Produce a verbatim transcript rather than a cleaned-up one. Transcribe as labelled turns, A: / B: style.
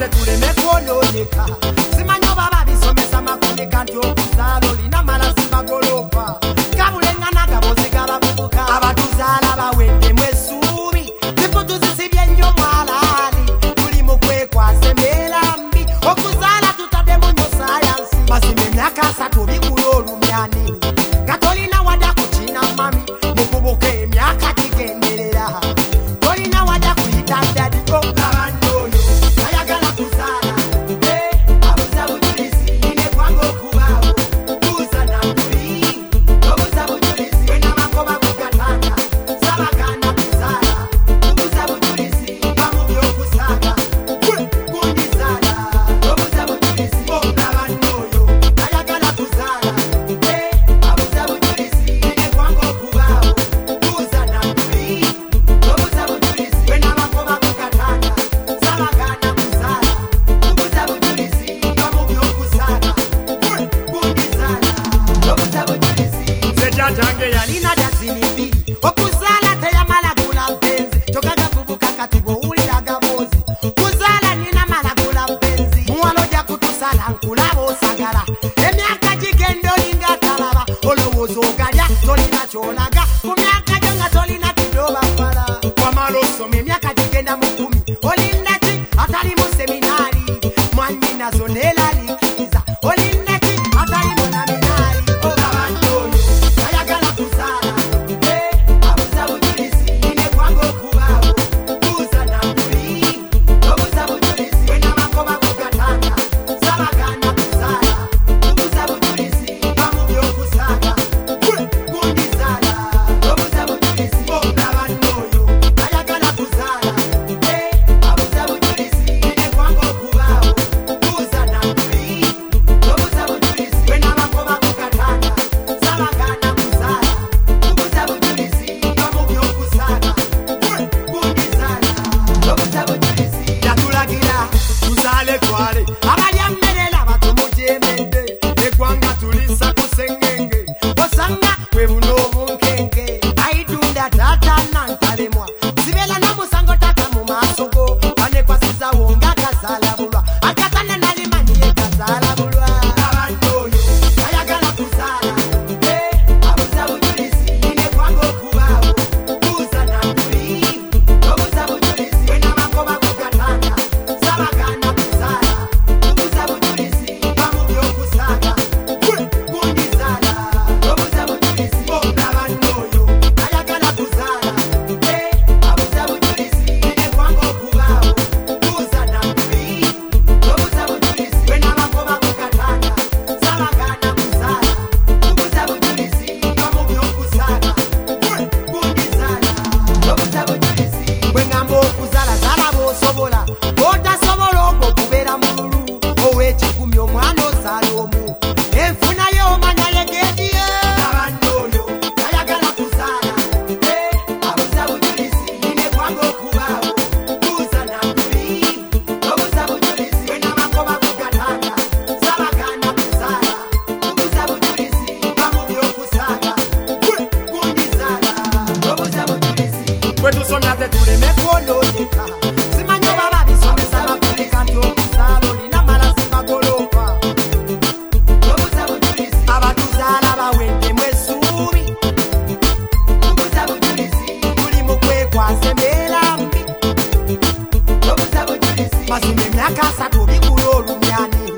A: tusomate tuleme kwononeka simanyo baba bisomesa makumi kanti okuzaala olina malasi magolofa kabulengana gabozi gabakubuka abatuzaala baweddemu essuubi zifutuzisibye nnyo mwalaali tuli mu kwekwasa embeera mbi okuzaala tutaddemu nnyo sayansi mazima emyaka asatu bigula olumyani nga tolina wadda kukina mami mukubuka emyaka gigenderera tolina wadda kuyita ddadi olabannoyo ayagala kuzaala abuza bujulizi inekwanga okubaawo buuza nankuli obuza bujulizi wenamakoba kugatanda sabagana kuzaala obuza bujulizi bamu byokusaaga kundizaala obuza bujulizi olabannoyo ayagala kuzaala abuza bujulizi inekwanga okubaawo buuza nankuli obuza bujulizi wenamakoba kugatanda sabagana kuzaala obuza bujulizi bamu byokusaaga kundizaala obuza bujulizi sejajange yalina dazini bbiri okuzaala teyamalagula mpenzi togaga kubuka kati bwowulira gaboozi kuzaala nina malagula mpenzi muwala ojja kutusala nkulaba osagala emyaka gigenda olinga talaba olowooza ogalya tolina kyolaga ku myaka gyo nga tolina kidobafala wamala osoma emyaka gigenda mu kumi olinda ki atali mu seminaari mwanyinazo neelalikiriza olinda ki atali mu naminaari olabannoyo ayagala kuzaala abuza bujulizi inekwanga okubaawo buuza nankuli obuza bujulizi wenamakoba kugatanda sabagana kuzaala obuza bujulizi bamu byokusaaga kundizaala obuza bujulizi olabannoyo ayagala kuzaala abuza bujulizi inekwanga okubaawo buuza nankuli obuza bujulizi wenamakoba kugatanda sabagana kuzaala obuza bujulizi bamu byokusaaga kundizaala obuza bujulizi yatulagira tuzaale twale abalya mmere n'abatumujemedde eggwanga tulisa ku sengenge osanga bwe buno obunkenge ayidunda taata nantalemwa zibeera n'omusango taata mu maaso go banekwasizawo nga gazaala bulwa agatane nalimanyiye gazaala bulwa abannoyo ayagala kuzaala abuza bujulizi inekwanga okubaawo buuza nankuli obuza bujulizi wenamakoba kugatanda sabagana kuzaala obuza bujulizi bamu byokusaaga kundizaala obuza bujulizi olabannoyo ayagala kuzaala abuza bujulizi inekwanga okubaawo buuza nankuli obuza bujulizi wenamakoba kugatanda sabagana kuzaala obuza bujulizi bamu byokusaaga kundizaala obuza bujulizi bwengamba okuzaala zaala bw'osobola bw'otasobola ogwo gubeera mululu ow'ekikumi omwana ozaala omu enfuna yo omanya yegeegiye abannoyo ayagala kuzaala abuza bujulizi inekwanga okubaawo buuza nankuli obuza bujulizi wenamakoba kugatanda sabagana kuzaala obuza bujulizi bamu byokusaaga kundizaala obuza bujulizi bwe tusomya tetuleme kwononeka simanyo baba bisomesa bakuli kanti okuzaala olina malasi magolofa obuza bujulizi abatuzaala baweddemu essuubi obuza bujulizi tuli mu kwekwasa embeera mbi obuza bujulizi mazima emyaka asatu bigula olumyani